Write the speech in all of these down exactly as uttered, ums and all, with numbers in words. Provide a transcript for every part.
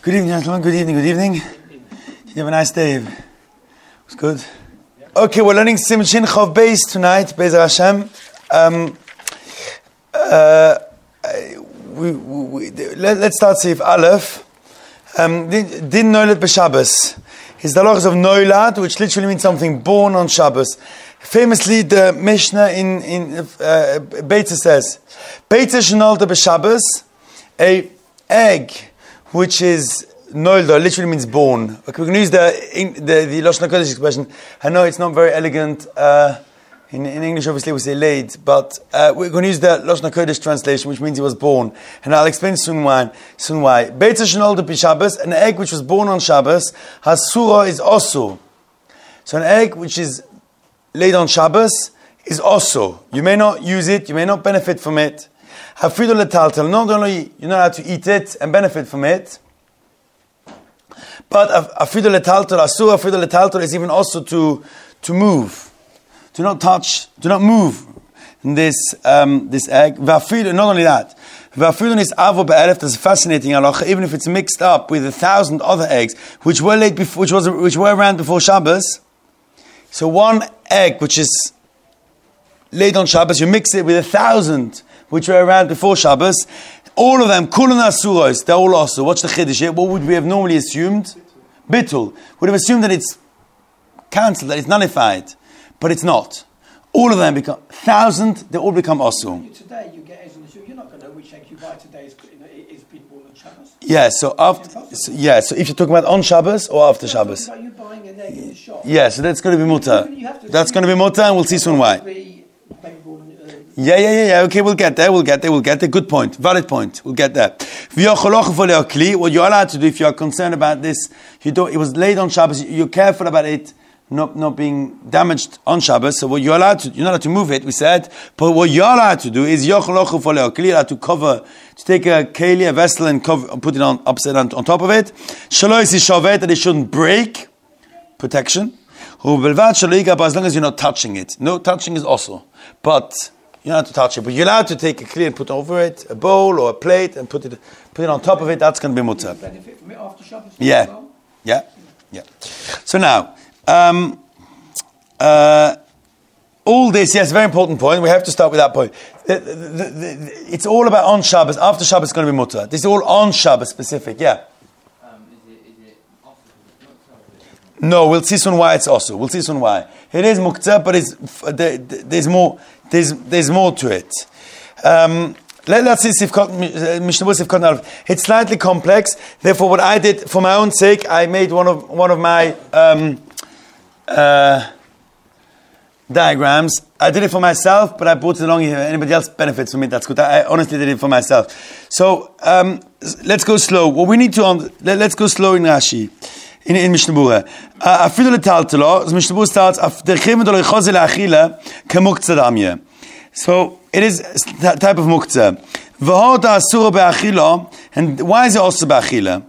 Good evening, gentlemen. Good evening, good evening. Did you have a nice day? It was good. Okay, we're learning Siman Shin Chav Beis tonight, Be'ezer Hashem. Um, uh, we, we, we, let, let's start Seif Aleph. Um, Din Noilad B'Shabbos. His halachas of Noilad, which literally means something born on Shabbos. Famously, the Mishnah in in uh, Beitza says, Beitza Shenolda B'Shabbos, a egg which is Noilda, literally means born. Okay, we can use the the, the Lashon HaKodesh expression. I know it's not very elegant. Uh, in, in English, obviously, we say laid, but uh, we're going to use the Lashon HaKodesh translation, which means he was born. And I'll explain soon why. Soon why. Beitza Shenolda B'Shabbos, an egg which was born on Shabbos, Hasura is osur. So an egg which is laid on Shabbos is also. You may not use it, you may not benefit from it. Hafidu letaltel. Not only you're not allowed to eat it and benefit from it, but hafidu letaltel, asur hafidu letaltel is even also to to move. Do not touch, do not move this um, this egg. Vafidu, not only that. Vafidu is avo be'elef. That's a fascinating halacha. Even if it's mixed up with a thousand other eggs which were laid before, which was which were around before Shabbos. So one egg which is laid on Shabbos, you mix it with a thousand which were around before Shabbos. All of them, kulun asuros, they're all also. What's the chiddush here? What would we have normally assumed? Bittul. Would have assumed that it's cancelled, that it's nullified. But it's not. All of them become, thousand, they all become asu. Today you get eggs on the shoe, you're not going to know which egg you buy today is, is being born on Shabbos. Yeah, so after, so, yeah, so if you're talking about on Shabbos or after Shabbos. About you buying an egg in the shop. Yeah, so that's going to be mutter. That's going to be mutter, and we'll see soon why. Yeah, yeah, yeah, yeah. Okay, we'll get there. We'll get there. We'll get there. Good point. Valid point. We'll get there. What you're allowed to do if you're concerned about this, you don't. It was laid on Shabbos. You're careful about it not not being damaged on Shabbos. So what you're allowed to, you're not allowed to move it. We said, but what you're allowed to do is you're allowed to cover, to take a keli, a vessel, and cover, and put it on upside down on top of it. Shalois is shavet, that it shouldn't break. Protection. As long as you're not touching it. No touching is also, but. You're not allowed to touch it, but you're allowed to take a clear and put over it a bowl or a plate and put it put it on top of it. That's going to be mutter. Benefit from it after Shabbos? Yeah, yeah, yeah. So now, um, uh, all this, yes, very important point. We have to start with that point. The, the, the, the, it's all about on Shabbos. After Shabbos, it's going to be mutter. This is all on Shabbos specific. Yeah. Um, is it, is it also, no, we'll see soon why it's also. We'll see soon why. It is muktzah, but it's, there, there's more. There's there's more to it. Um, let, let's see Mishnah Sifkot Aleph. It's slightly complex. Therefore, what I did for my own sake, I made one of one of my um, uh, diagrams. I did it for myself, but I brought it along here. Anybody else benefits from it? That's good. I honestly did it for myself. So um, let's go slow. What we need to um, let, let's go slow in Rashi. In, in Mishnah Berurah. Afidu letaltelo, so Mishnah Berurah starts, Derchim v'lo yichoze le'achila k'muktzah damye. So, it is a type of muktzah. V'hoda asura be'achila, and why is it also be'achila?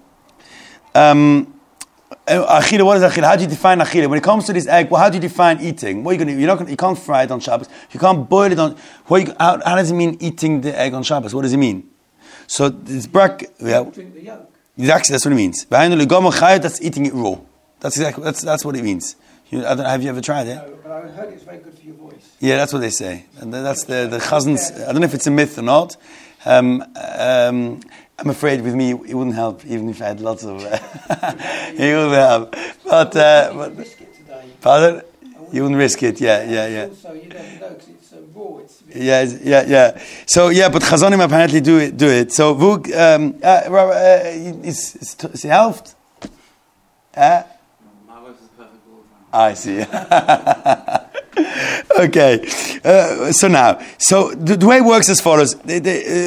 Um, achila, what is achila? How do you define achila? When it comes to this egg, well, how do you define eating? What are you going to do? You're not gonna, you can't fry it on Shabbos. You can't boil it on... What you, how, how does it mean eating the egg on Shabbos? What does it mean? So, this bracket... Yeah. Drink the yolk. Exactly, that's what it means. That's eating it raw. That's exactly that's that's what it means. You, I don't, have you ever tried it? No, but I heard it's very good for your voice. Yeah, that's what they say. And that's the the chazans. I don't know if it's a myth or not. Um, um, I'm afraid with me it wouldn't help, even if I had lots of. Uh, it wouldn't help. But, uh, but risk it today. Pardon? You wouldn't risk it. Yeah, yeah, yeah. Also, you never know because it's uh, raw. It's yeah, yeah, yeah. So yeah, but chazonim apparently do it. Do it. So vug, um, uh, uh, it's, it's, it's helped. Uh? my wife is perfect all the time. I see. Okay. Uh, so now, so the, the way it works as follows. Okay,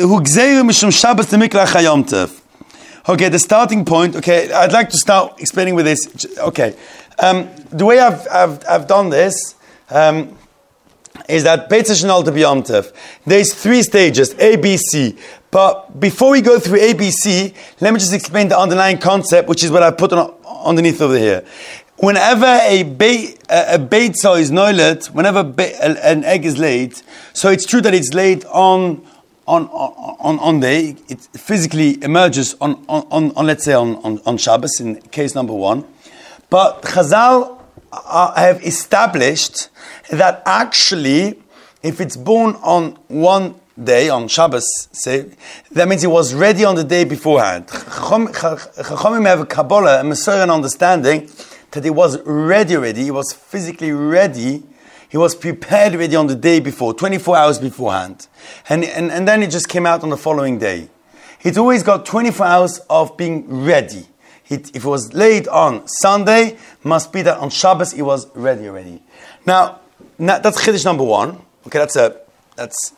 the starting point. Okay, I'd like to start explaining with this. Okay, um, the way I've I've I've done this um, is that Beitza Shenolda B'Yom Tov. There's three stages, A, B, C. But before we go through A, B, C, let me just explain the underlying concept, which is what I put on underneath over here. Whenever a bait a, a beitza is noilet, whenever be, a, an egg is laid, so it's true that it's laid on on on on day, it physically emerges on on, on let's say on, on, on Shabbos in case number one. But Chazal uh, have established that actually, if it's born on one day, on Shabbos, say, that means it was ready on the day beforehand. Chachamim have a Kabbalah, a Messiah understanding that it was ready already, it was physically ready, he was prepared already on the day before, twenty-four hours beforehand. And, and, and then it just came out on the following day. It's always got twenty-four hours of being ready. It, if it was laid on Sunday, must be that on Shabbos it was ready already. Now, now that's Chiddush number one. Okay, that's a, that's...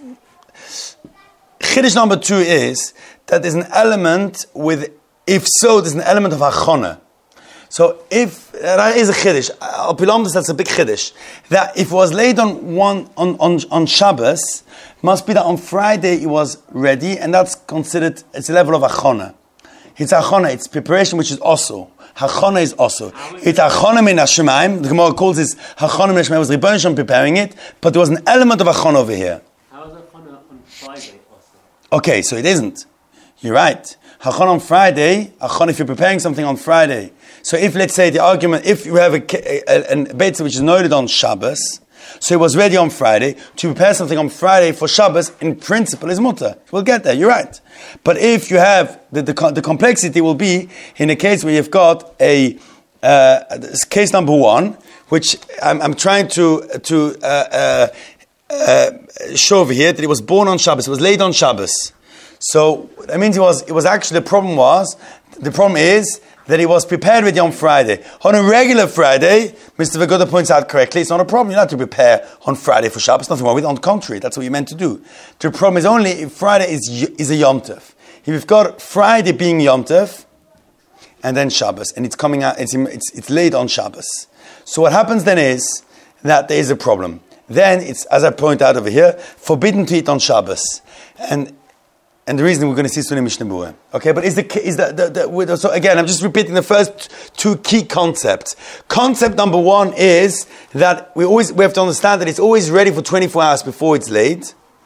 Chiddush number two is that there's an element with, if so, there's an element of Hachana. So if, that is a Chiddush, Al Pilamdus, that's a big Chiddush, that if it was laid on one, on, on, on Shabbos, must be that on Friday it was ready, and that's considered, it's a level of Hachana. It's Hachana, it's preparation which is also. Hachana is also. It's Hachana min Hashemayim, the Gemara calls this Hachana min Hashemayim, was Rebbeinu Shalom preparing it, but there was an element of Hachana over here. How is Hachana on Friday also? Okay, so it isn't. You're right. Hachana on Friday, Hachana if you're preparing something on Friday. So if, let's say, the argument, if you have a, a, a, a Beit which is noted on Shabbos, so it was ready on Friday, to prepare something on Friday for Shabbos, in principle, is mutter. We'll get there, you're right. But if you have, the, the, the complexity will be in a case where you've got a, uh, case number one, which I'm, I'm trying to, to uh, uh, uh, show over here, that it was born on Shabbos, it was laid on Shabbos. So that means it was, it was actually, the problem was, the problem is, that he was prepared with you on Friday. On a regular Friday, Mister Vagoda points out correctly, it's not a problem. You don't have to prepare on Friday for Shabbos. Nothing wrong with it. On the contrary, that's what you're meant to do. The problem is only if Friday is is a Yom Tov. If you've got Friday being Yom Tov, and then Shabbos, and it's coming out, it's, it's, it's laid on Shabbos. So what happens then is that there is a problem. Then it's, as I point out over here, forbidden to eat on Shabbos. And And the reason we're going to see soon in Mishnah Berurah. Okay, but is the is the, the, the so again, I'm just repeating the first two key concepts. Concept number one is that we always we have to understand that it's always ready for twenty-four hours before it's laid.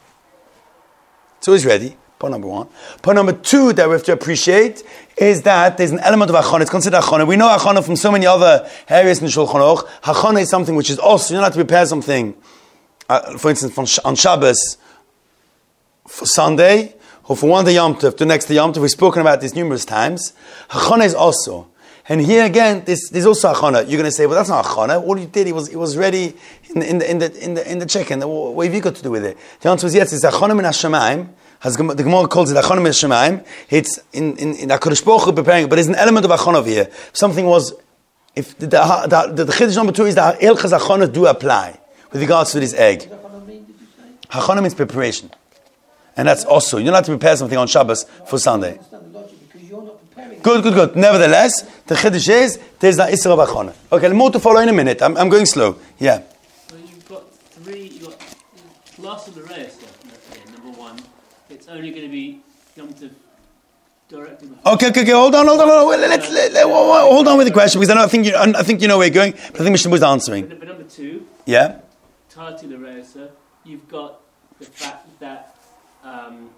It's always ready. Point number one. Point number two that we have to appreciate is that there's an element of Hachana. It's considered Hachana. We know Hachana from so many other areas in the Shulchan Aruch. Hachana is something which is also, you don't have to prepare something, uh, for instance, from, on Shabbos for Sunday, or for one day Yom Tov to next day Yom Tov. We've spoken about this numerous times. Hachana is also. And here again, this, there's also Hachana. You're going to say, well, that's not Hachana. All you did, it was it was ready in the in the in the in the, in the chicken. What have you got to do with it? The answer is yes. It's Hachana min Hashemayim. The Gemara calls it Hachana min Hashemayim. It's in in in HaKadosh Baruch Hu preparing it, but there's an element of Hachana over here. Something was, if the the the, the Chiddush number two is that Hilchas Hachana do apply with regards to this egg. What does Hachana mean, did you say? Hachana means preparation. And that's also, you don't have to prepare something on Shabbos for Sunday. I understand the logic because you're not preparing. Good, good, good. Nevertheless, the Chiddush is, there's the Isra of Hachana. Okay, more to follow in a minute. I'm, I'm going slow. Yeah. So you've got three, you've got last of the rare stuff, here, number one. It's only going to be Yom Tov directly. Okay, okay, okay. Hold on, hold on, hold on. Let's, let, let, hold on with the question because I, don't, I think you, I think you know where you're going. But I think Mishnah was answering. But number two, yeah. Tati the rare stuff. You've got the fact that um,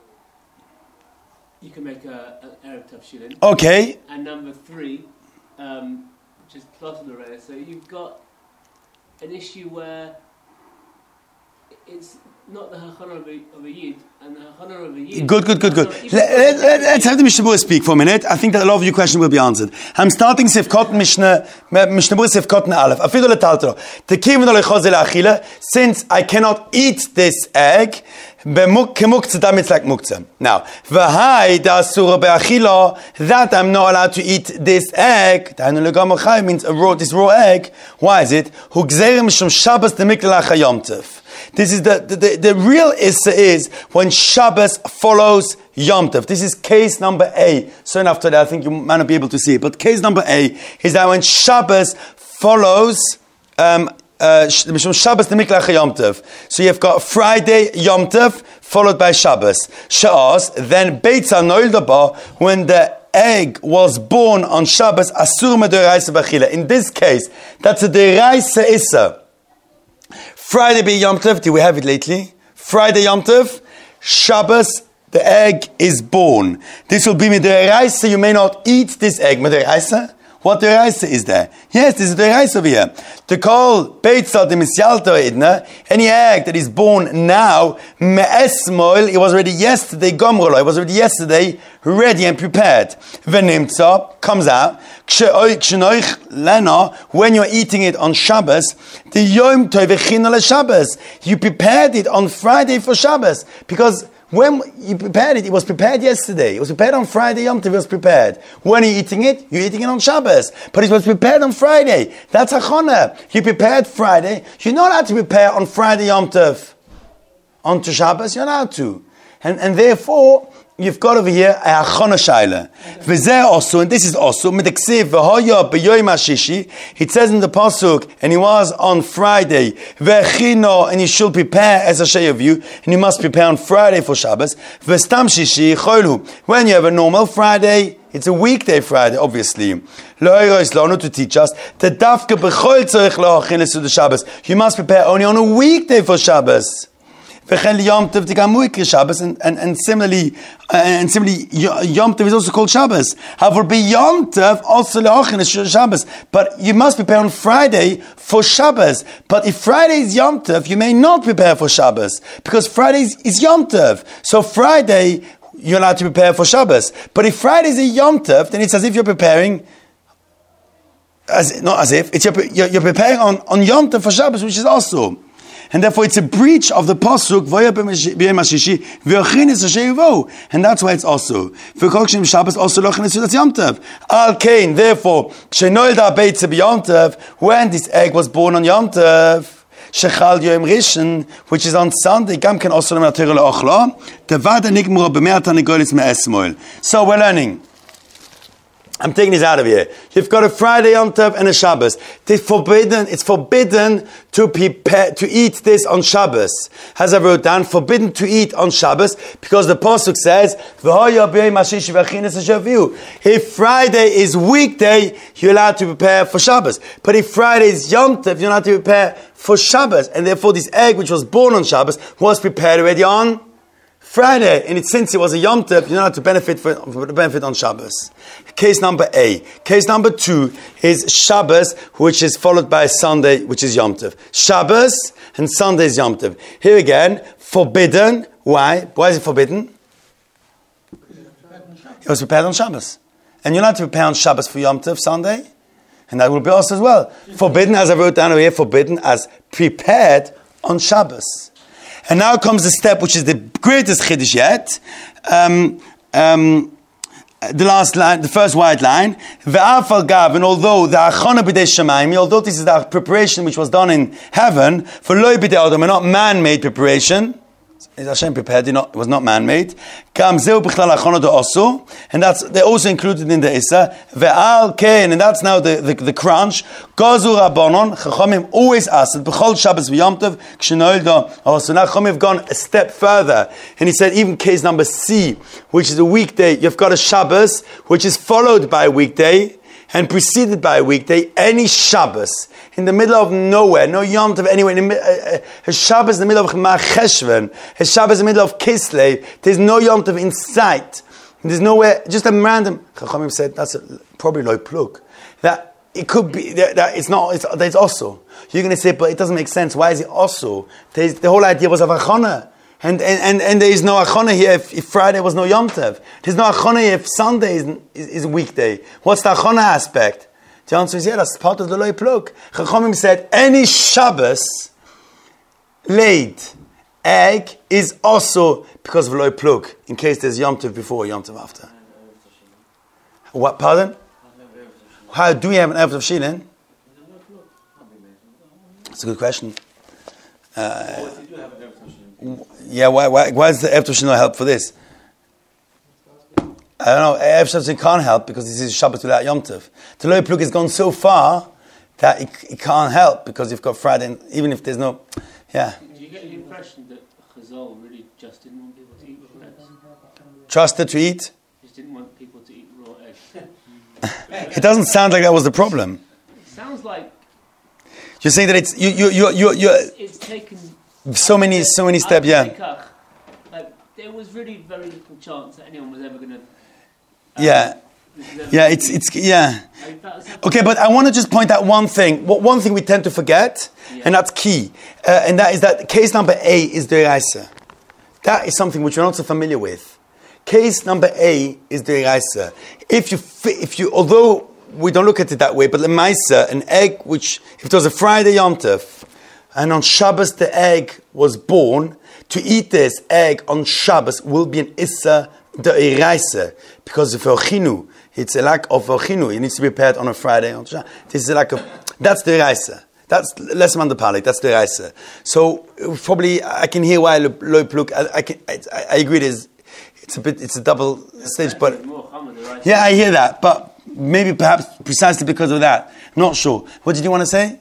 you can make a, an Erev Tavshilin. Okay. And number three, um, which is plus of the rare, so you've got an issue where it's not the Hachana of a, of a Yid, and the Hachana of a Yid. Good, good, good, good. Let, let, let, let's have the Mishnah Berurah speak for a minute. I think that a lot of your questions will be answered. I'm starting Sifkot Mishnah, Mishnah Berurah Sifkot Aleph. Afidu letaltero. Tekivin lo lechozel achila. Since I cannot eat this egg, kemuktzah, that means like muktzah. Now, v'hai da asura be'achila, that I'm not allowed to eat this egg. Da'anu legam chai means a raw, this raw egg. Why is it? Hu gzerim mishum Shabbos demikla lacha Yom Tov. This is the, the, the, the real issa is when Shabbos follows Yom Tov. This is case number A. Soon after that, I think you might not be able to see it. But case number A is that when Shabbos follows um, uh, Shabbos the Mikla Yom Tov. So you've got Friday Yom Tov followed by Shabbos. Sha'as, then Beitza Noildaba, when the egg was born on Shabbos, Asur Mederaisa Bachila. In this case, that's a Deraisa Issa. Friday be Yom Tov, did we have it lately? Friday Yom Tov, Shabbos, the egg is born. This will be midiraisa. You may not eat this egg. Midiraisa? What deraisa is there? Yes, this is deraisa over here. To call beitza de misyalta idna, any egg that is born now, me'esmoil, it was already yesterday, gomrolo, it was already yesterday, ready and prepared. Venimtza, comes out, kshenoich lena, when you're eating it on Shabbos, the yom tovechina le Shabbos, you prepared it on Friday for Shabbos, because when you prepared it, it was prepared yesterday. It was prepared on Friday, Yom Tov, it was prepared. When are you eating it? You're eating it on Shabbos. But it was prepared on Friday. That's Hachana. You prepared Friday. You're not allowed to prepare on Friday, Yom Tov. Onto Shabbos, you're not allowed to. And, and therefore, you've got over here a Hachana Shaila. V'zeh also, and this is also, Mideksiv, v'hoya b'yoyim hashishi, it says in the Pasuk, and he was on Friday, v'echino, and you should prepare as a shay of you, and you must prepare on Friday for Shabbos, v'stam shishi, choilu, when you have a normal Friday, it's a weekday Friday, obviously. Lo'erois lanu, to teach us, the dafka b'chol tzorich lo'achin lesu the Shabbos, you must prepare only on a weekday for Shabbos. And, and, and similarly, uh, and similarly, Yom Tov is also called Shabbos. However, be Yom Tov also le'ochin is Shabbos. But you must prepare on Friday for Shabbos. But if Friday is Yom Tov, you may not prepare for Shabbos because Friday is Yom Tov. So Friday you're allowed to prepare for Shabbos. But if Friday is a Yom Tov, then it's as if you're preparing. As not as if it's you're, you're, you're preparing on on Yom Tov for Shabbos, which is also. And therefore it's a breach of the pasuk, and that's why it's also. Al Kain, therefore, when this egg was born on Yom Tov, Shechal Yom Rishon, which is on Sunday, so we're learning. I'm taking this out of here. You've got a Friday Yom Tov and a Shabbos. It's forbidden, it's forbidden to prepare, to eat this on Shabbos. As I wrote down, forbidden to eat on Shabbos, because the Pasuk says, if Friday is weekday, you're allowed to prepare for Shabbos. But if Friday is Yom Tov, you're allowed to prepare for Shabbos. And therefore this egg, which was born on Shabbos, was prepared already on Friday, and it, since it was a Yom Tov, you're not allowed to benefit for, for the benefit on Shabbos. Case number A. Case number two is Shabbos, which is followed by Sunday, which is Yom Tov. Shabbos and Sunday is Yom Tov. Here again, forbidden. Why? Why is it forbidden? It was prepared on Shabbos. And you're not to prepare on Shabbos for Yom Tov, Sunday. And that will be also as well. Forbidden, as I wrote down over here, forbidden as prepared on Shabbos. And now comes the step which is the greatest chiddush yet. Um, um, the last line, the first white line. Ve'afal gav, and although the achana b'dei shamayim, although this is the preparation which was done in heaven, for loy b'dei adam, and not man-made preparation, is Hashem prepared? It was not man-made. And that's they're also included in the Issa. Ve'al kein, and that's now the, the, the crunch. Gazu Rabbanon, Chachamim always asked, B'chol Shabbos v'Yom Tov, K'shenoilda. So now Chachamim have gone a step further. And he said, even case number C, which is a weekday, you've got a Shabbos, which is followed by a weekday, and preceded by a weekday, any Shabbos, in the middle of nowhere, no Yom Tov anywhere, in the, uh, a Shabbos in the middle of Mar Cheshvan, a Shabbos in the middle of Kislev, there's no Yom Tov in sight, there's nowhere, just a random, Chachamim said, that's a, probably loy plug, that it could be, that, that it's not, it's, there's also. You're going to say, but it doesn't make sense, why is it also? There's, the whole idea was of Achana. And, and, and, and there is no Achana here if, if Friday was no Yom Tov. There's no Achana here if Sunday is, is, is a weekday. What's the Achana aspect? The answer is, yeah, that's part of the loy plug. Chachamim said, any Shabbos laid egg is also because of loy plug, in case there's Yom Tov before or Yom Tov after. What, pardon? How do we have an Erev of Shilin? That's a good question. Uh, yeah, why, why, why does the Erev of Shilin help for this? I don't know, Erev Shabbos can't help because this is Shabbos without Yom Tov. The loy plug has gone so far that it, it can't help because you've got Friday, and even if there's no, yeah. Do you get the impression that Chazal really just didn't want people to eat raw eggs? Trusted to eat? Just didn't want people to eat raw eggs. It doesn't sound like that was the problem. It sounds like you're saying that it's you you you you you. It's taken so many so many steps, yeah. Like really very little chance that anyone was ever going to. Yeah. Yeah, it's, it's, yeah. Like, that was Okay, but I want to just point out one thing. What one thing we tend to forget, Yeah. and that's key, uh, and that is that case number A is Deraisa. That is something which we're not so familiar with. Case number A is Deraisa. If you, fi- if you, although we don't look at it that way, but Lemaisa, an egg which, if it was a Friday Yom Tov, and on Shabbos the egg was born, to eat this egg on Shabbos will be an Issa Deraisa, because of Ochinu. It's a lack of Ochinu. It needs to be prepared on a Friday. On Shabbos. This is a lack of, that's Deraisa. That's less man the palik. That's Deraisa. So probably I can hear why Loi Pluk. I, I can. I, I agree. It is. It's a bit. It's a double stage, but more common, right? yeah, I hear that. But maybe perhaps precisely because of that. Not sure. What did you want to say?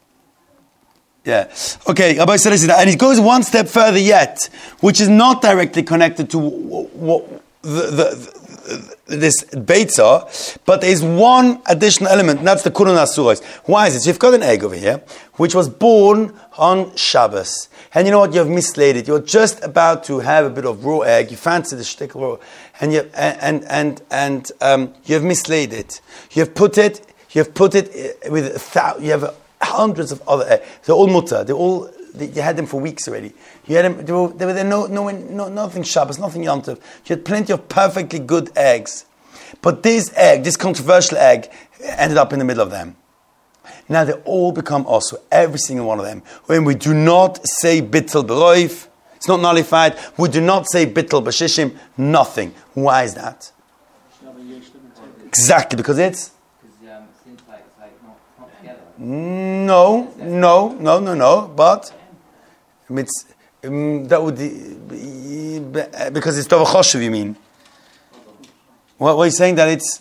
Yeah. Okay. Rabbi said this, and he goes one step further yet, which is not directly connected to what the, the, the, this Beitzah, but there is one additional element, and that's the Kurun Asuros. Why is it? So you've got an egg over here, which was born on Shabbos. And you know what? You have mislaid it. You're just about to have a bit of raw egg. You fancy the shtickle raw, and you and and and um, you have mislaid it. You have put it. You have put it with a thousand. You have hundreds of other eggs. They're all mutter. They're all. They, you had them for weeks already. You had them. They were, they were there. No, no, no, nothing Shabbos, nothing Yom Tov. You had plenty of perfectly good eggs, but this egg, this controversial egg, ended up in the middle of them. Now they all become also, every single one of them. When we do not say bittul b'roif, it's not nullified. We do not say bittul b'shishim, nothing. Why is that? Exactly, because it's? Because um, it seems like it's like not, not together. No, no, no, no, no. But it's, um, that would be, because it's Tov Choshev, you mean? What, what are you saying? That it's...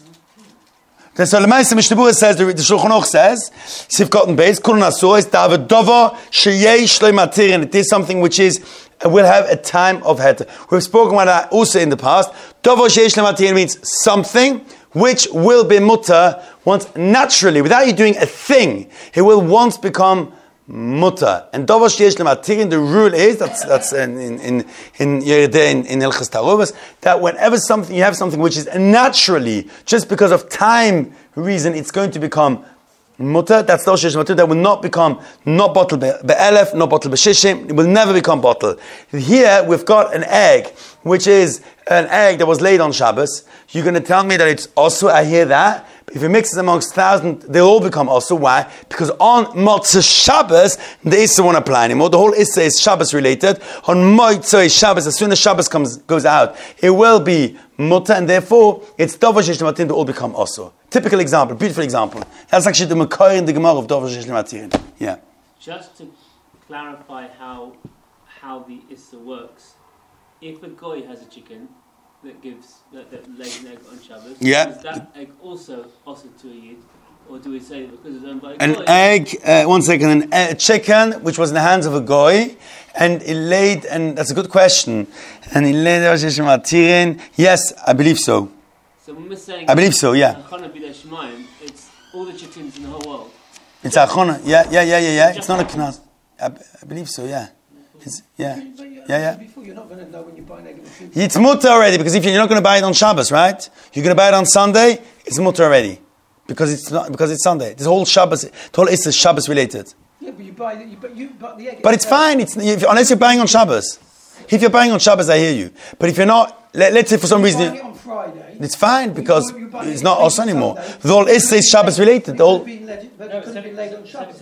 So the Ma'aseh Mishnah Berurah says, the, the Shulchan Aruch says, Sif Cotton Beis, Kurun Asuros, Davar Dover Sheyesh Lo Matirin. It is something which is, uh, will have a time of heter. We've spoken about that also in the past. Dover Sheyesh Lo Matirin means something which will be mutter once naturally, without you doing a thing. It will once become mutter. And Dover Sheyesh Lo Matirin, the rule is, that's that's in in in in in, in Hilchos Taruvos, that whenever something you have something which is naturally, just because of time reason, it's going to become mutter. That's Dover Sheyesh Lo Matirin. That will not become not bottle be'elef, not bottle be'shishim. It will never become bottle. Here we've got an egg, which is an egg that was laid on Shabbos. You're going to tell me that it's also, I hear that. But if you mix it amongst thousands, they'll all become also. Why? Because on Motzei Shabbos, the Issa won't apply anymore. The whole Issa is Shabbos related. On Motzei Shabbos, as soon as Shabbos comes goes out, it will be mutter, and therefore it's Dover Sheyesh Lo Matirin to all become also. Typical example, beautiful example. That's actually the Makor in the Gemara of Dover Sheyesh Lo Matirin. Yeah. Just to clarify how how the Issa works, if a goy has a chicken that gives that, that lays an egg on Shabbos, Yeah. is that egg also offered to a yid, or do we say that because it's owned by a An goy? egg, uh, one second, an a chicken which was in the hands of a goy, and it laid, and that's a good question, and it laid Dover Sheyesh Lo Matirin. Yes, I believe so. So when we're saying I believe so, yeah. Achana B'dei Shemayim, it's all the chickens in the whole world. It's achona. Yeah, yeah, yeah, yeah, yeah. It's not a knas. I, I believe so, yeah. It's, yeah. But you- Yeah, yeah. Before, you're not going to know when you buy an egg at the food. It's mutter already, because if you're not going to buy it on Shabbos, right? You're going to buy it on Sunday, it's mutter already. Because it's not, because it's Sunday. This whole Shabbos, the whole Issa is Shabbos related. Yeah, but you buy the, you, but you but the egg. But it's fine, it's, if, unless you're buying on Shabbos. If you're buying on Shabbos, I hear you. But if you're not, let, let's say for some You're buying reason, it on Friday. it's fine, because You buy- you buy it's it not on us anymore. Sunday. The whole Issa is Shabbos related. The It whole, could have been laid- but it could have been laid on Shabbos.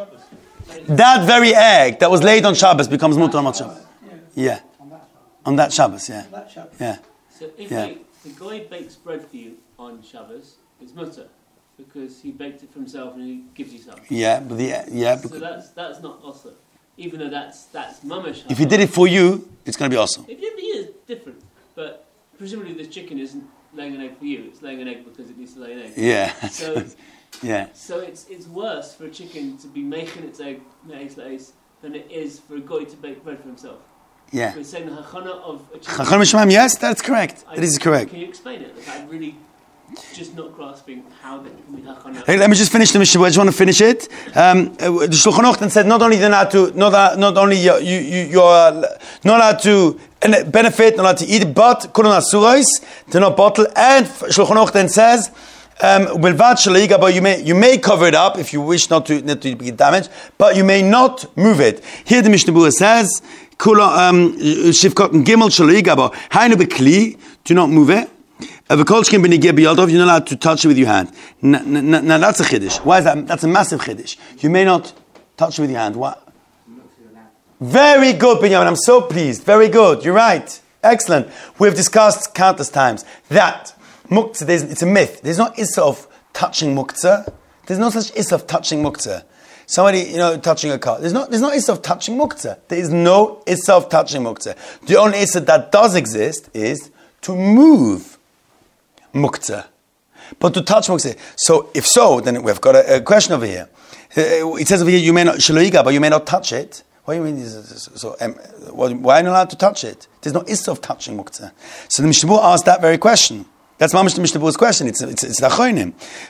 that very egg that was laid on Shabbos becomes mutter on Shabbos. Yeah. On that Shabbos, yeah. That Shabbos. Yeah. So if Yeah. we, the goy bakes bread for you on Shabbos, it's mutter because he baked it for himself and he gives you some. Yeah, but the, yeah. So that's that's not also, even though that's that's mamash. If he did it for you, it's going to be awesome. If you did it for you, it's different. But presumably this chicken isn't laying an egg for you; it's laying an egg because it needs to lay an egg. Yeah. So yeah. so it's it's worse for a chicken to be making its egg lays lays than it is for a goy to bake bread for himself. Yeah. We're saying the hachana of a chicken. Chacham Shemam, yes, that's correct. I- That is correct. Can you explain it? Like, I'm really just not grasping how that can be hachana. Hey, let me just finish the Mishnah. I just want to finish it. Um, uh, the Shulchan Aruch then said not only you're not to not uh, not only you you you are not allowed to and benefit, not allowed to eat, but kulon asurais, do not bottle. And Shulchan Aruch then says, um, you may you may cover it up if you wish not to not to be damaged, but you may not move it. Here the Mishnah Berurah says, Shivkot and Gimel Shaligaba, Hainu Bekli, do not move it. You're not allowed to touch it with your hand. Now that's a chiddush. Why is that? That's a massive chiddush. You may not touch it with your hand. What? Very good, Binyamin. I'm so pleased. Very good. You're right. Excellent. We've discussed countless times that muktzah, it's a myth. There's no issa of touching muktzah. There's no such issa of touching muktzah. Somebody, you know, touching a car. There's no, there's no issa of touching muktzah. There is no issa of touching muktzah. The only issa that does exist is to move muktzah. But to touch muktzah. So, if so, then we've got a, a question over here. It says over here, you may not, shaloiga, but you may not touch it. What do you mean? So, um, why are you not allowed to touch it? There's no issa of touching muktzah. So the Mishnah Berurah asked that very question. That's Mamash the Mishnah Berurah's question. It's it's it's the Achronim.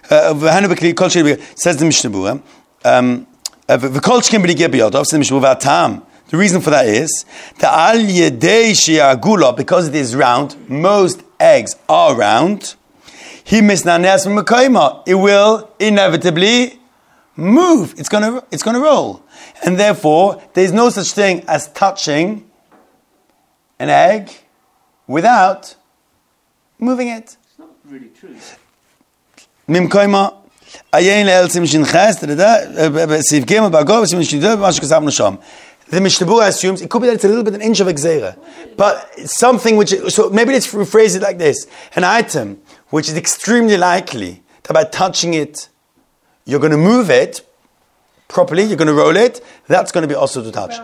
Says the Mishnah Berurah. Um, the reason for that is because it is round. Most eggs are round. It will inevitably move. It's gonna it's gonna roll, and therefore there is no such thing as touching an egg without moving it. It's not really true. Mimkoima ayin le'elzim shinches sif gimel bagov sim shidor b'mash kasavnu sham. The Mishnah Berurah assumes it could be that it's a little bit an inch of exera, but it's something which. So maybe let's rephrase it like this: an item which is extremely likely that by touching it, you're going to move it properly. You're going to roll it. That's going to be also to touch.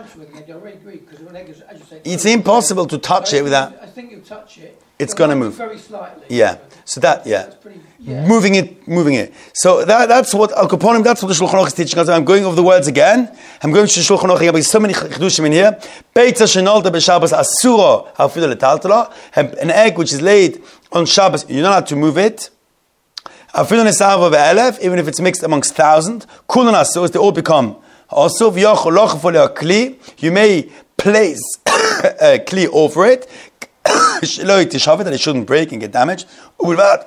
It's impossible to touch it without. I think you touch it. It's going to move very slightly. Yeah. So that, yeah. Pretty, yeah. Moving it, moving it. So that, that's what Al Kaponim, that's what the Shulchan Aruch is teaching us. I'm going over the words again. I'm going to the Shulchan Aruch. There's so many chidushim in here. Beitza shenolta b'Shabbos asuro hafilu letaltala. An egg which is laid on Shabbos, you're not allowed to move it. Hafilu nesava ve'elef, even if it's mixed amongst thousand. Kulan asur, they all become also v'yochol lochafol kli. You may place a kli over it. That it shouldn't break and get damaged. Provided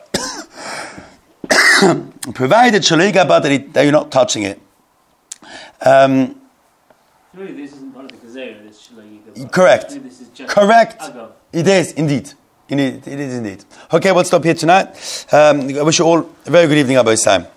that you're not touching it. Um, Really, this isn't part of the Gezerah, this shaloyiga. Correct. This is just Correct. Agav. It is indeed. Indeed. It is indeed. Okay, we'll stop here tonight. Um, I wish you all a very good evening, Abba Yisrael.